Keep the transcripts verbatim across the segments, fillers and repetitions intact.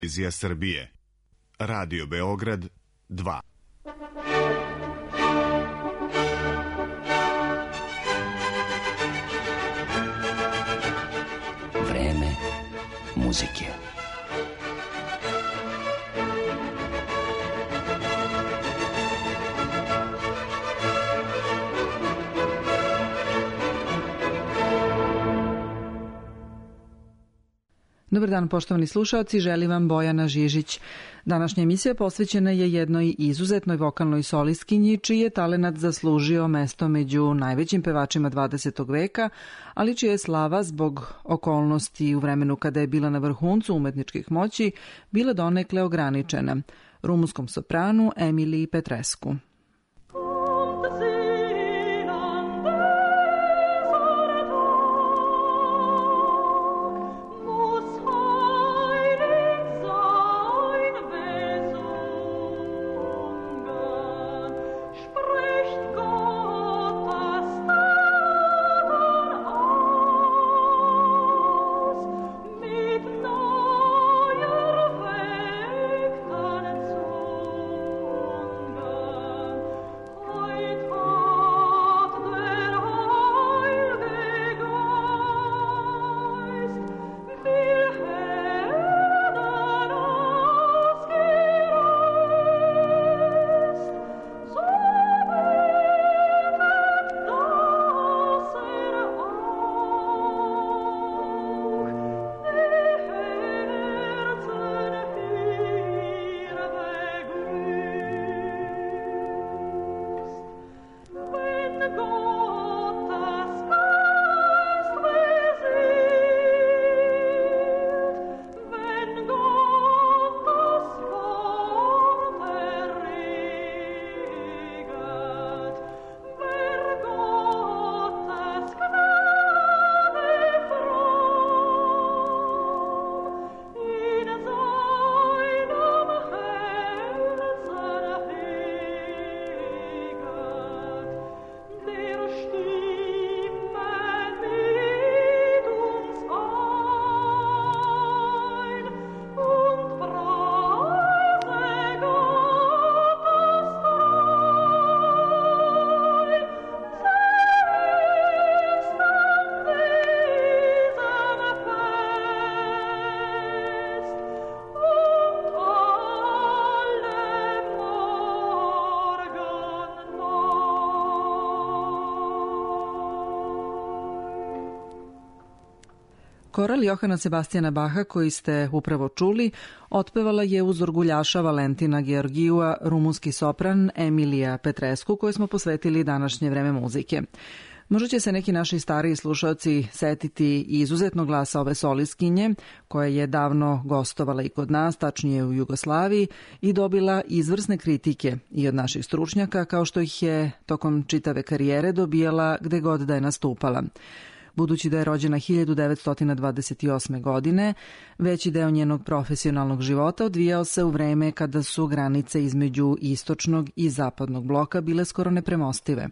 Televizija Srbije, Radio Beograd dva. Vreme muzike. Dobar dan, poštovani slušaoci, želim vam Bojana Žižić. Današnja emisija posvećena je jednoj izuzetnoj vokalnoj solistkinji, čiji je talenat zaslužio mesto među najvećim pevačima dvadesetog veka, ali čija je slava zbog okolnosti u vremenu kada je bila na vrhuncu umetničkih moći bila donekle ograničena. Rumunskom sopranu Emiliji Petrescu. Koral Johana Sebastijana Baha, koji ste upravo čuli, otpevala je uz orguljaša Valentina Georgijua rumunski sopran Emilija Petrescu, koju smo posvetili današnje vreme muzike. Možda će se neki naši stariji slušalci setiti izuzetnog glasa ove solistkinje, koja je davno gostovala i kod nas, tačnije u Jugoslaviji, i dobila izvrsne kritike i od naših stručnjaka, kao što ih je tokom čitave karijere dobijala gde god da je nastupala. Budući da je rođena hiljadu devetsto dvadeset osme. godine, veći deo njenog profesionalnog života odvijao se u vreme kada su granice između istočnog i zapadnog bloka bile skoro nepremostive.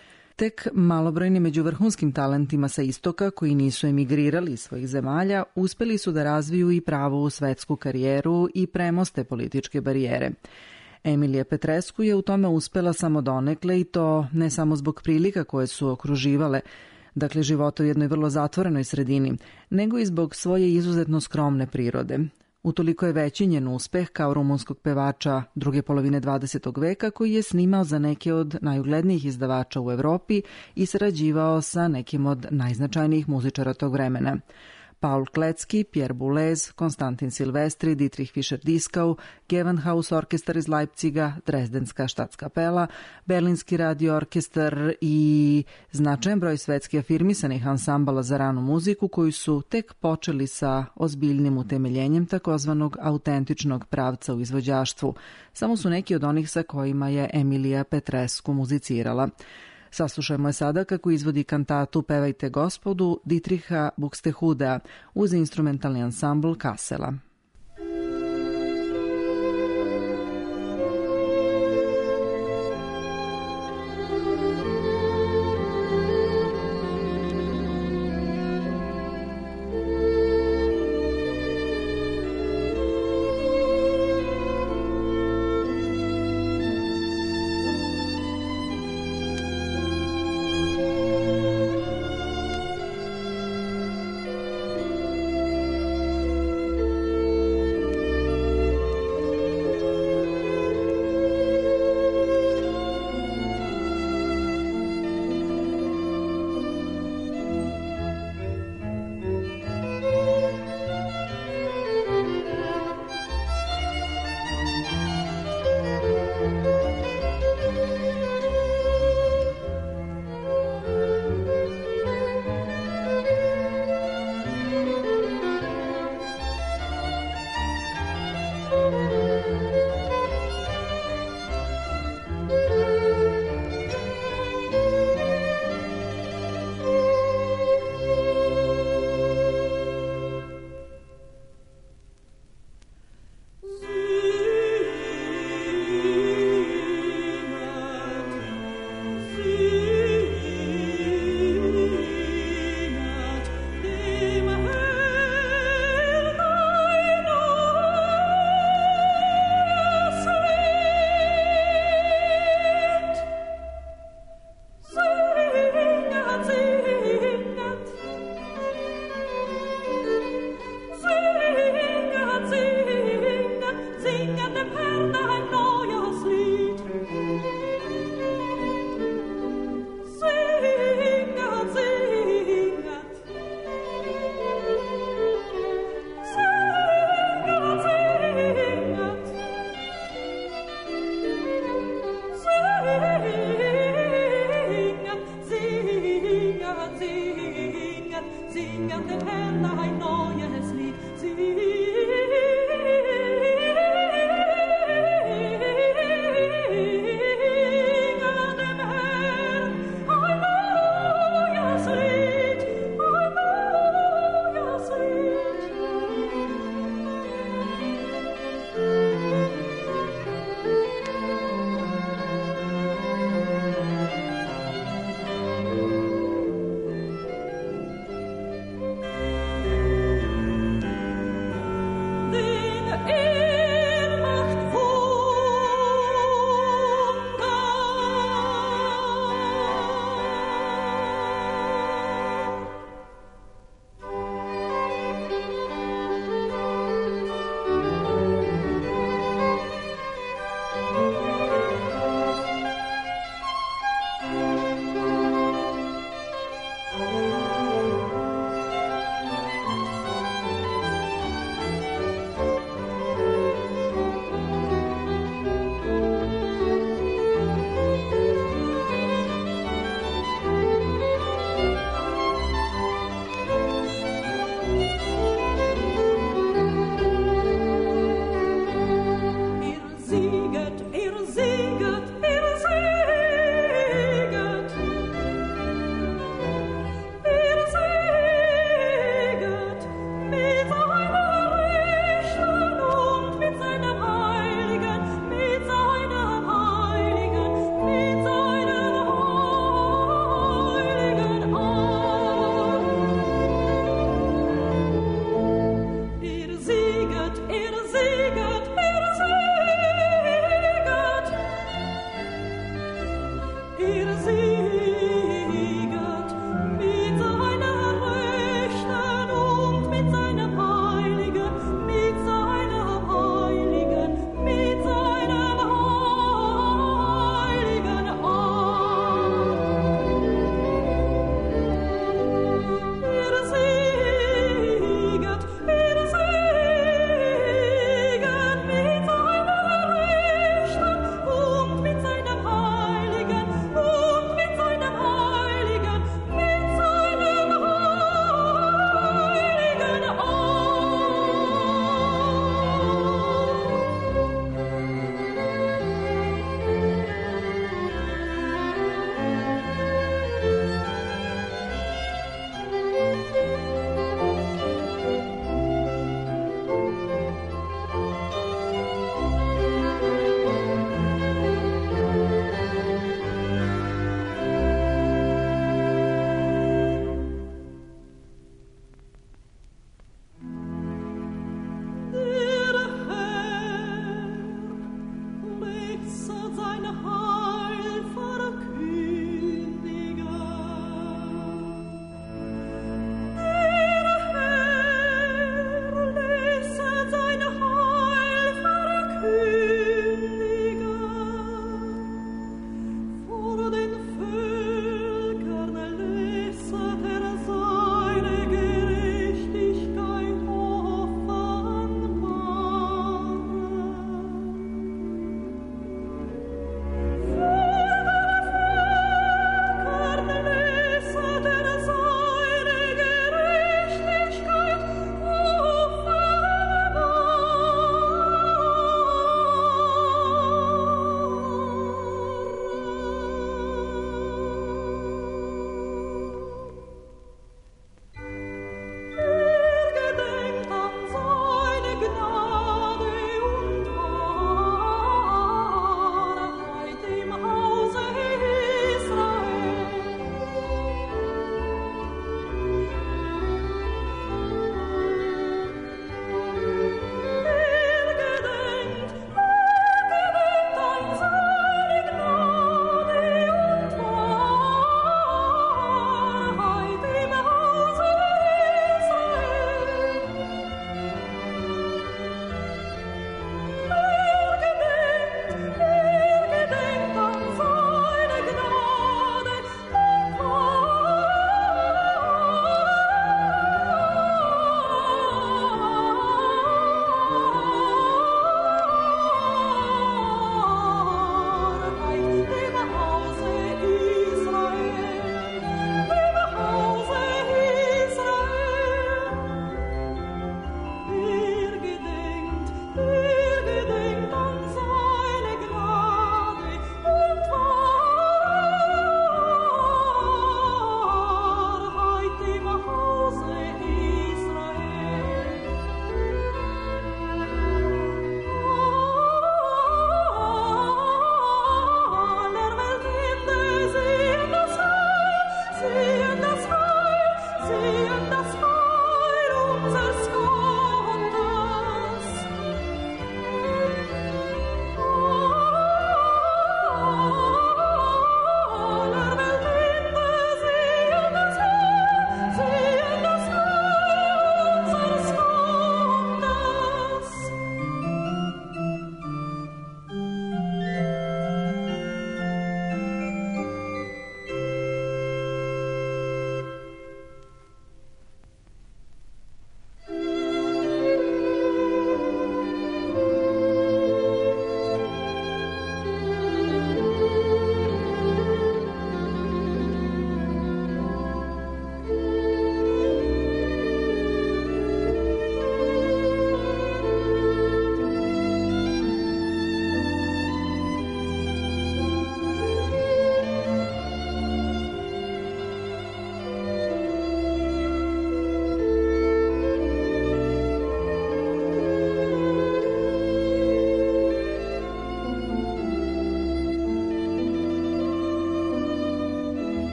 Tek malobrojni među vrhunskim talentima sa istoka, koji nisu emigrirali iz svojih zemalja, uspeli su da razviju i pravu svetsku karijeru i premoste političke barijere. Emilija Petrescu je u tome uspela samo donekle, i to ne samo zbog prilika koje su okruživale, dakle života u jednoj vrlo zatvorenoj sredini, nego i zbog svoje izuzetno skromne prirode. Utoliko je veći njen uspeh kao rumunskog pevača druge polovine dvadesetog veka, koji je snimao za neke od najuglednijih izdavača u Evropi i sarađivao sa nekim od najznačajnijih muzičara tog vremena. Paul Klecki, Pierre Boulez, Konstantin Silvestri, Dietrich Fischer-Dieskau, Gewandhaus orkestar iz Leipziga, Dresdenska štatskapela, Berlinski radio orkestar i značajan broj svetski afirmisanih ansambala za ranu muziku, koji su tek počeli sa ozbiljnim utemeljenjem takozvanog autentičnog pravca u izvođaštvu. Samo su neki od onih sa kojima je Emilija Petrescu muzicirala. Saslušajmo je sada kako izvodi kantatu Pevajte Gospodu Dietricha Buxtehudea uz instrumentalni ansambl Kassela.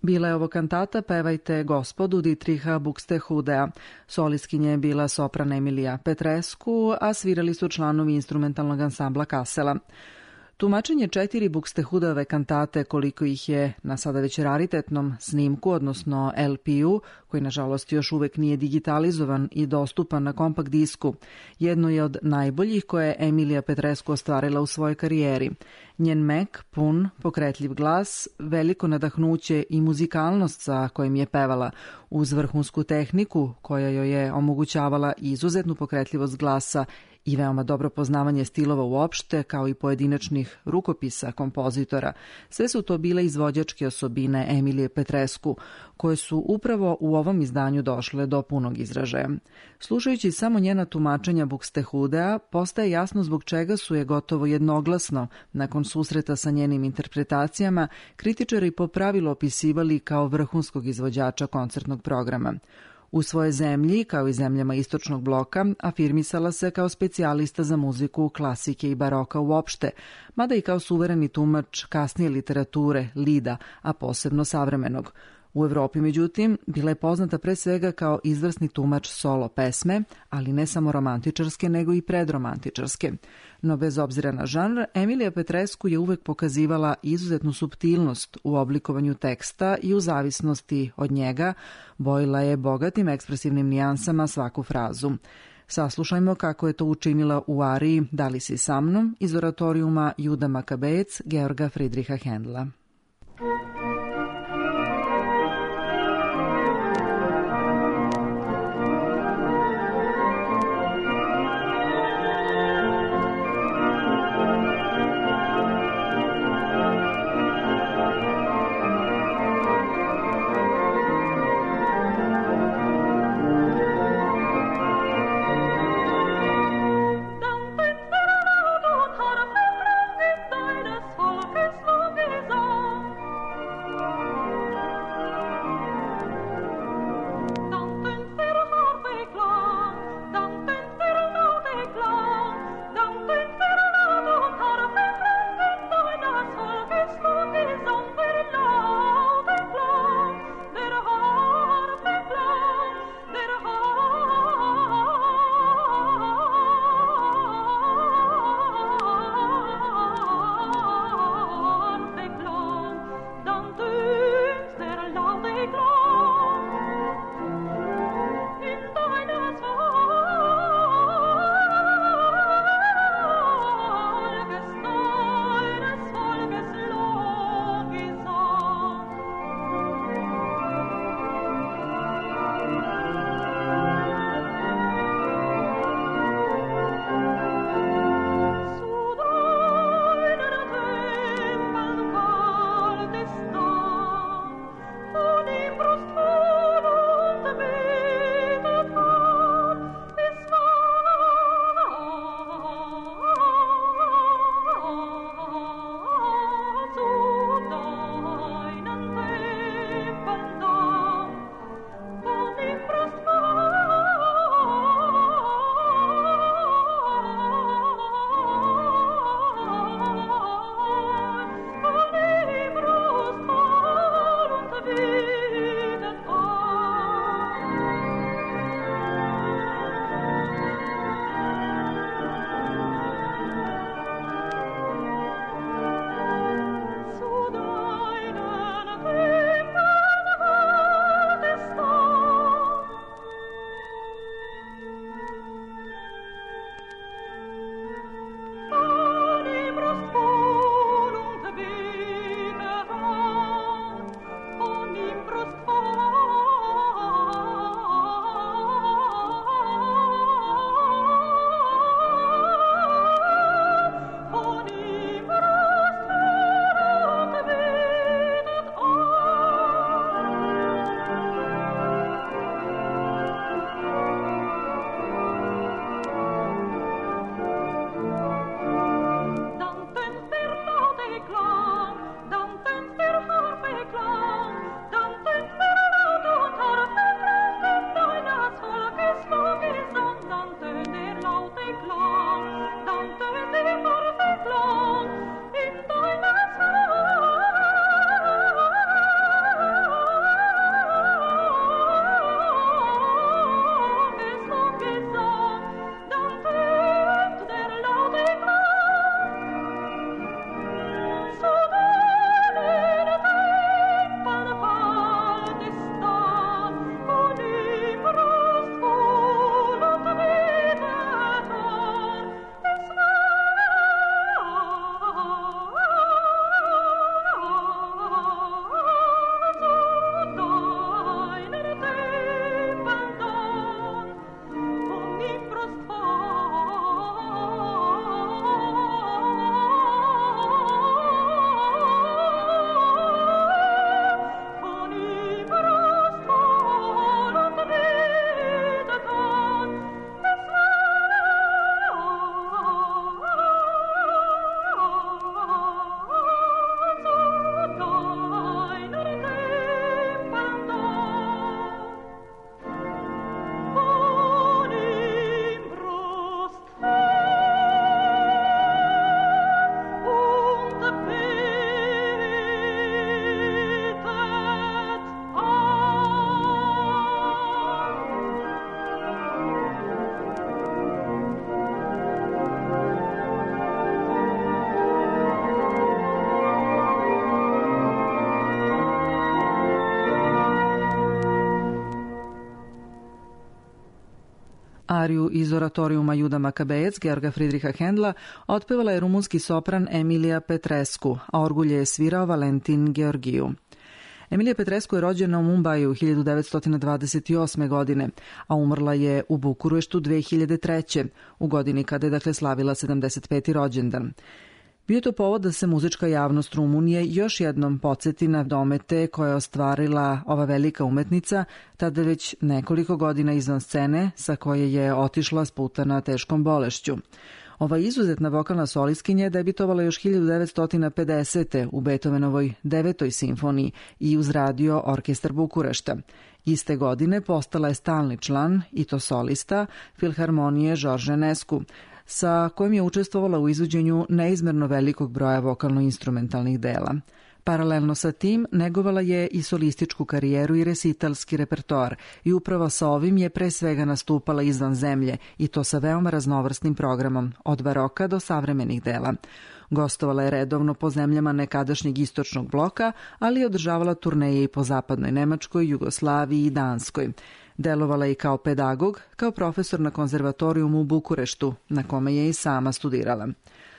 Bila je ovo kantata Pevajte Gospodu Dietricha Buxtehudea. Solistkinja je bila sopran Emilija Petrescu, a svirali su članovi instrumentalnog ansambla Kassela. Tumačenje četiri Buxtehudeove kantate, koliko ih je na sada već raritetnom snimku, odnosno L P-u, koji nažalost još uvek nije digitalizovan i dostupan na kompakt disku, jedno je od najboljih koje je Emilija Petrescu ostvarila u svojoj karijeri. Njen mek, pun, pokretljiv glas, veliko nadahnuće i muzikalnost sa kojim je pevala, uz vrhunsku tehniku koja joj je omogućavala izuzetnu pokretljivost glasa i veoma dobro poznavanje stilova uopšte, kao i pojedinačnih rukopisa kompozitora. Sve su to bile izvođačke osobine Emilije Petrescu, koje su upravo u ovom izdanju došle do punog izražaja. Slušajući samo njena tumačenja Buxtehudea, postaje jasno zbog čega su je gotovo jednoglasno, nakon susreta sa njenim interpretacijama, kritičari po pravilu opisivali kao vrhunskog izvođača koncertnog programa. U svojoj zemlji, kao i zemljama istočnog bloka, afirmisala se kao specijalista za muziku, klasike i baroka uopšte, mada i kao suvereni tumač kasnije literature, lida, a posebno savremenog. U Evropi, međutim, bila je poznata pre svega kao izvrsni tumač solo pesme, ali ne samo romantičarske, nego i predromantičarske. No bez obzira na žanr, Emilija Petrescu je uvek pokazivala izuzetnu suptilnost u oblikovanju teksta i u zavisnosti od njega bojila je bogatim ekspresivnim nijansama svaku frazu. Saslušajmo kako je to učinila u ariji Da li si sa mnom iz oratorijuma Juda Makabejec Georga Friedricha Händela. Deines Volkes Lovisa, Ariju iz oratorijuma Juda Makabejec Georga Fridriha Hendla otpevala je rumunski sopran Emilija Petrescu, a orgulje je svirao Valentin Georgiju. Emilija Petrescu je rođena u Mumbaju hiljadu devetsto dvadeset osme. godine, a umrla je u Bukureštu dve hiljade treće. u godini kada je dakle slavila sedamdeset peti rođendan. Bio je to povod da se muzička javnost Rumunije još jednom podsjeti na domete koje je ostvarila ova velika umetnica, tada već nekoliko godina izvan scene, sa koje je otišla sputana teškom bolešću. Ova izuzetna vokalna solistkinja je debitovala još hiljadu devetsto pedesete. u Beethovenovoj devetoj simfoniji i uz radio Orkestar Bukurešta. Iste godine postala je stalni član, i to solista, Filharmonije Žorž Enescu, sa kojim je učestvovala u izvođenju neizmerno velikog broja vokalno-instrumentalnih dela. Paralelno sa tim negovala je i solističku karijeru i resitalski repertoar i upravo sa ovim je pre svega nastupala izvan zemlje i to sa veoma raznovrsnim programom, od baroka do savremenih dela. Gostovala je redovno po zemljama nekadašnjeg istočnog bloka, ali je održavala turneje i po zapadnoj Nemačkoj, Jugoslaviji i Danskoj. Delovala je i kao pedagog, kao profesor na konzervatorijumu u Bukureštu, na kome je i sama studirala.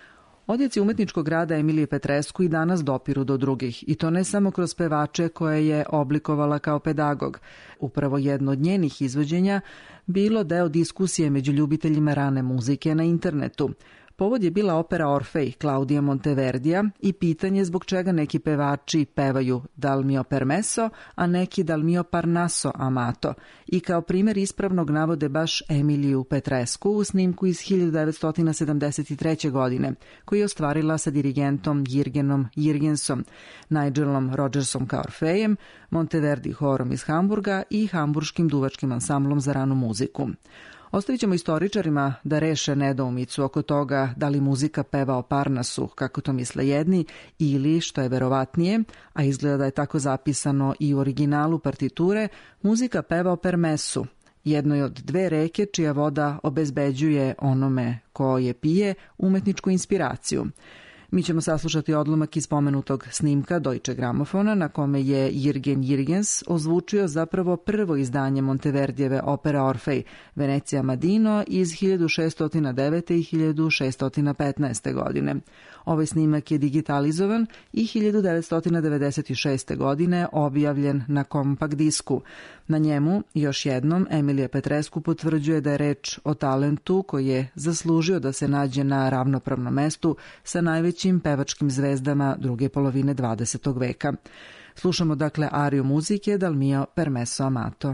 Odjeci umetničkog rada Emilije Petrescu i danas dopiru do drugih, i to ne samo kroz pevače koje je oblikovala kao pedagog. Upravo jedno od njenih izvođenja bilo deo diskusije među ljubiteljima rane muzike na internetu. Povod je bila opera Orfej Claudia Monteverdija i pitanje zbog čega neki pevači pevaju Dal mio permesso, a neki Dal mio Parnasso amato, i kao primjer ispravnog navode baš Emiliju Petrescu u snimku iz hiljadu devetsto sedamdeset treće. godine, koji je ostvarila sa dirigentom Jirgenom Jirgensom, Nigelom Rodgersom kao Orfejem, Monteverdi horom iz Hamburga i hamburškim duvačkim ansamblom za ranu muziku. Ostavit ćemo istoričarima da reše nedoumicu oko toga da li muzika peva o Parnasu, kako to misle jedni, ili, što je verovatnije, a izgleda da je tako zapisano i u originalu partiture, muzika peva o Permesu, jednoj od dve reke čija voda obezbeđuje onome ko je pije umetničku inspiraciju. Mi ćemo saslušati odlomak iz pomenutog snimka Deutsche Gramofona, na kome je Jirgen Jirgens ozvučio zapravo prvo izdanje Monteverdijeve opere Orfej, Venecija Madino iz hiljadu šeststo devete. i hiljadu šeststo petnaeste. godine. Ovaj snimak je digitalizovan i hiljadu devetsto devedeset šeste. godine objavljen na kompakt disku. Na njemu, još jednom, Emilija Petrescu potvrđuje da je reč o talentu koji je zaslužio da se nađe na ravnopravnom mestu sa najvećim pevačkim zvezdama druge polovine dvadesetog veka. Slušamo dakle ariju muzike Dal mio permesso amato.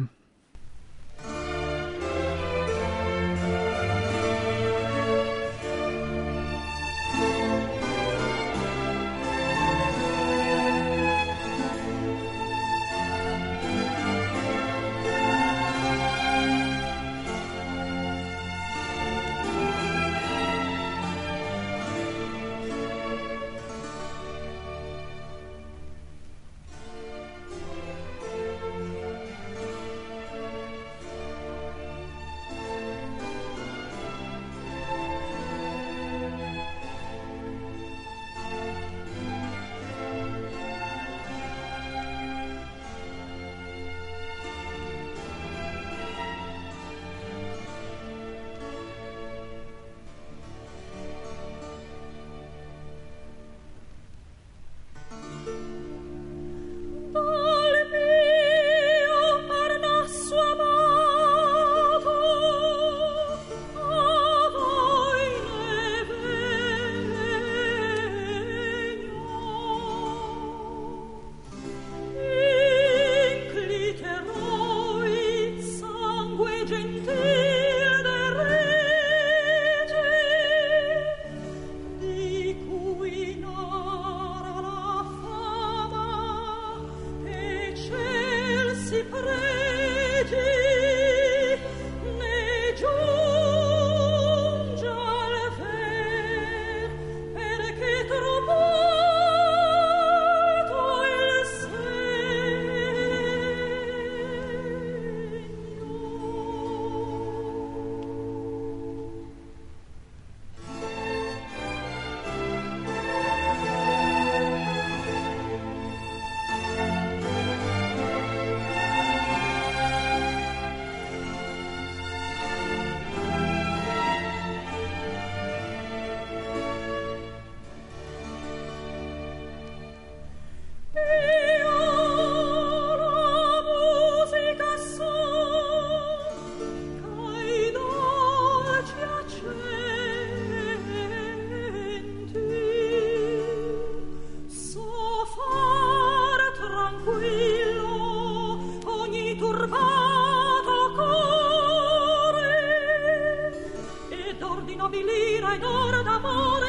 di lira ed oro d'amore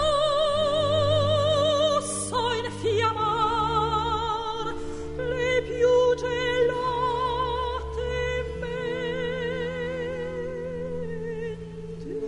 posso infiammar le più gelate menti.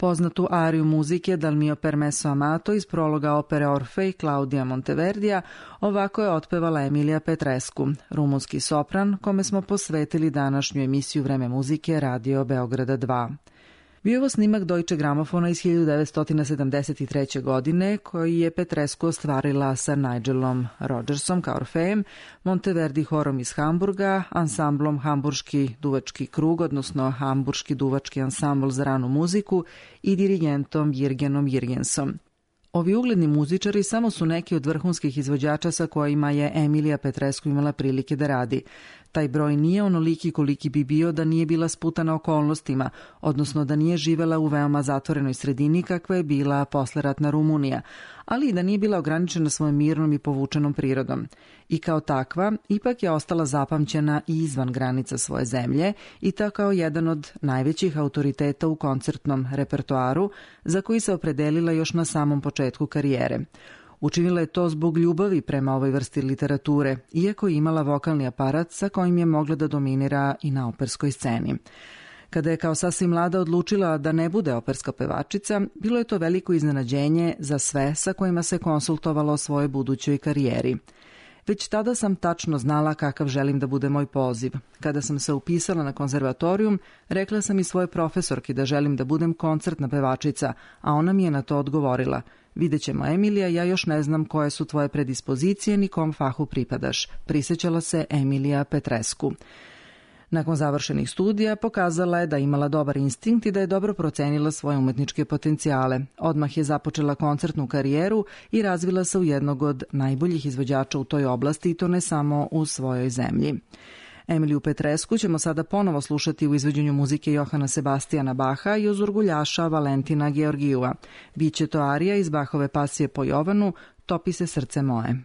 Poznatu ariju muzike Dal mio permesso amato iz prologa opere Orfej Claudia Monteverdija ovako je otpevala Emilija Petrescu, rumunski sopran kome smo posvetili današnju emisiju Vreme muzike Radio Beograda dva. Bio je ovo snimak Deutsche Gramofona iz hiljadu devetsto sedamdeset treće. godine koji je Petrescu ostvarila sa Nigelom Rodgersom kao Orfejem, Monteverdi horom iz Hamburga, ansamblom Hamburški duvački krug, odnosno Hamburški duvački ansambl za ranu muziku i dirigentom Jirgenom Jirgensom. Ovi ugledni muzičari samo su neki od vrhunskih izvođača sa kojima je Emilija Petrescu imala prilike da radi. Taj broj nije onoliki koliki bi bio da nije bila sputana okolnostima, odnosno da nije živela u veoma zatvorenoj sredini kakva je bila posleratna Rumunija, ali i da nije bila ograničena svojom mirnom i povučenom prirodom. I kao takva, ipak je ostala zapamćena i izvan granica svoje zemlje i to kao jedan od najvećih autoriteta u koncertnom repertoaru za koji se opredelila još na samom početku karijere. Učinila je to zbog ljubavi prema ovoj vrsti literature, iako je imala vokalni aparat sa kojim je mogla da dominira i na operskoj sceni. Kada je kao sasvim mlada odlučila da ne bude operska pevačica, bilo je to veliko iznenađenje za sve sa kojima se konsultovala o svojoj budućoj karijeri. Već tada sam tačno znala kakav želim da bude moj poziv. Kada sam se upisala na konzervatorijum, rekla sam i svoje profesorki da želim da budem koncertna pevačica, a ona mi je na to odgovorila: vidjet ćemo, Emilija, ja još ne znam koje su tvoje predispozicije ni kom fahu pripadaš. Prisjećala se Emilija Petrescu. Nakon završenih studija pokazala je da imala dobar instinkt i da je dobro procenila svoje umetničke potencijale. Odmah je započela koncertnu karijeru i razvila se u jednog od najboljih izvođača u toj oblasti, i to ne samo u svojoj zemlji. Emiliju Petrescu ćemo sada ponovo slušati u izvođenju muzike Johana Sebastijana Baha i uz orguljaša Valentina Georgijua. Biće to arija iz Bahove pasije po Jovanu, Topi se srce moje.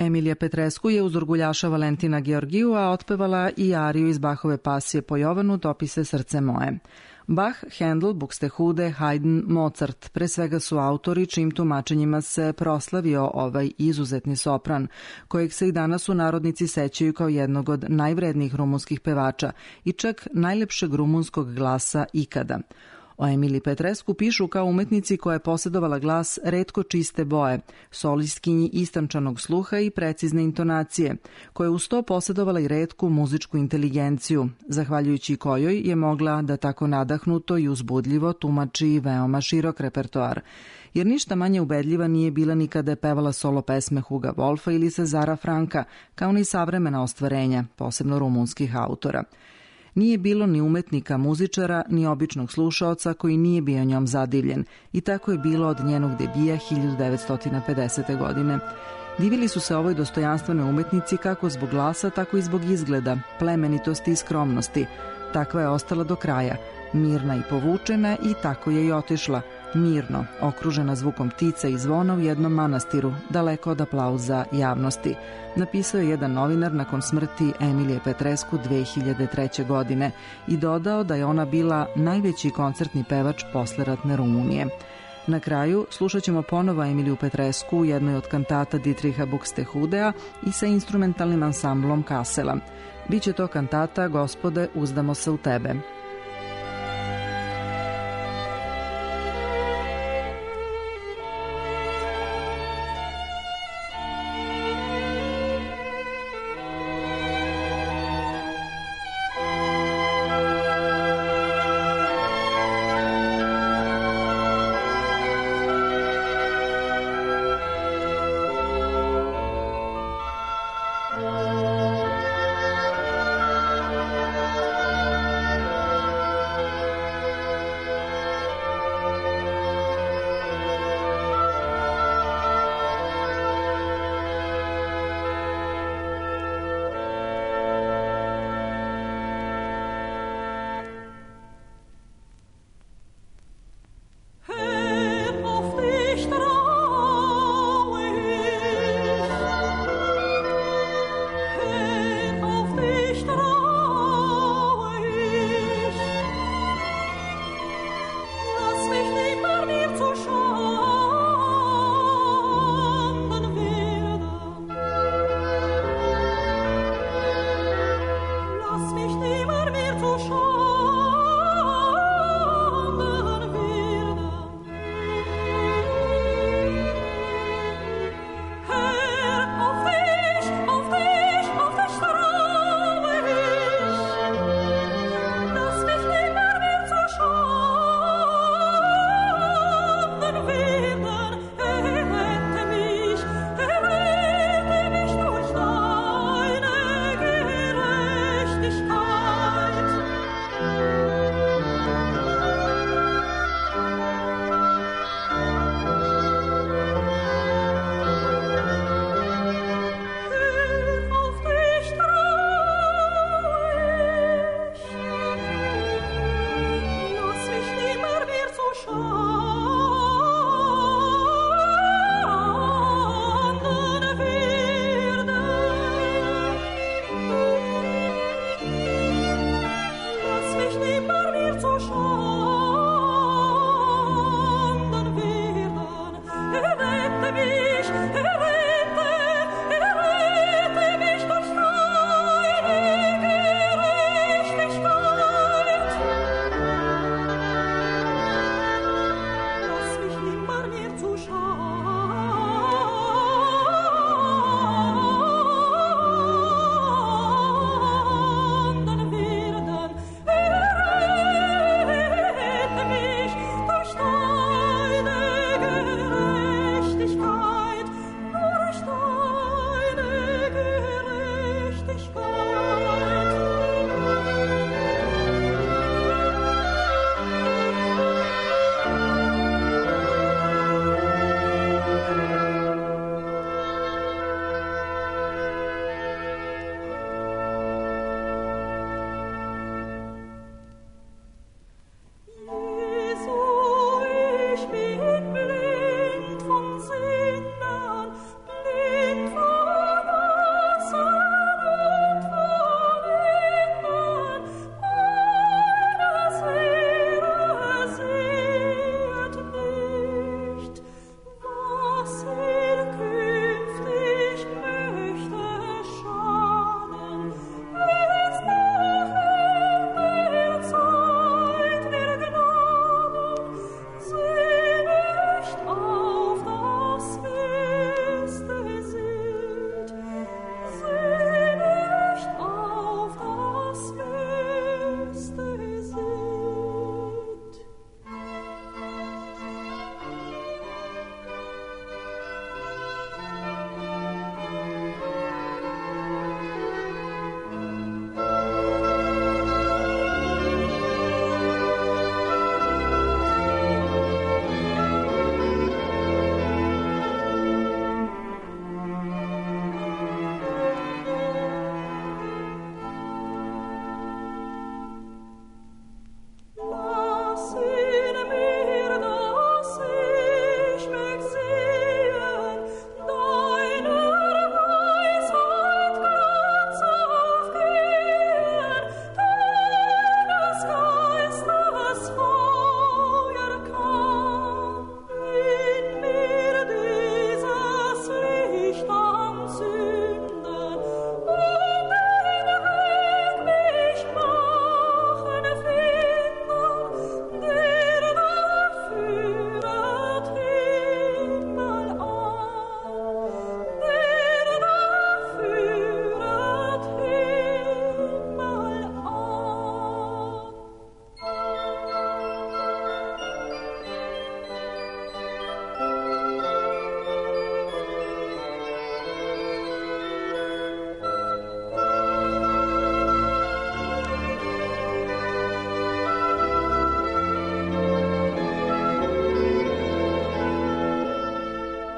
Emilija Petrescu je uz orguljaša Valentina Georgijua otpevala i ariju iz Bachove pasije po Jovanu Topi se srce moje. Bach, Handel, Buxtehude, Haydn, Mozart pre svega su autori čijim tumačenjima se proslavio ovaj izuzetni sopran, kojeg se i danas u narodnici sećaju kao jednog od najvrednijih rumunskih pevača i čak najlepšeg rumunskog glasa ikada. O Emiliji Petrescu pišu kao umetnici koja je posjedovala glas retko čiste boje, solistkinji istančanog sluha i precizne intonacije, koja je uz to posjedovala i retku muzičku inteligenciju, zahvaljujući kojoj je mogla da tako nadahnuto i uzbudljivo tumači veoma širok repertoar. Jer ništa manje ubedljiva nije bila ni kada je pevala solo pesme Huga Wolfa ili Cezara Franka, kao ni savremena ostvarenja, posebno rumunskih autora. Nije bilo ni umetnika, muzičara, ni običnog slušaoca koji nije bio njom zadivljen i tako je bilo od njenog debija hiljadu devetsto pedesete. godine. Divili su se ovoj dostojanstvenoj umetnici kako zbog glasa, tako i zbog izgleda, plemenitosti i skromnosti. Takva je ostala do kraja, mirna i povučena i tako je i otišla, mirno, okružena zvukom ptica i zvona u jednom manastiru, daleko od aplauza javnosti. Napisao je jedan novinar nakon smrti Emilije Petrescu dve hiljade treće. godine i dodao da je ona bila najveći koncertni pevač posleratne Rumunije. Na kraju slušat ćemo ponovo Emiliju Petrescu u jednoj od kantata Dietricha Buxtehudea i sa instrumentalnim ansamblom Kassela. Biće to kantata Gospode, uzdamo se u tebe. Thank you.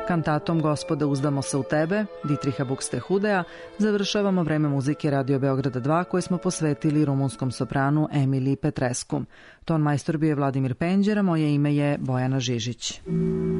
Kantatom Gospode uzdamo se u tebe, Dietricha Buxtehudea, završavamo vreme muzike Radio Beograda dva koje smo posvetili rumunskom sopranu Emiliji Petrescu. Ton majstor bio je Vladimir Penđer, a moje ime je Bojana Žižić.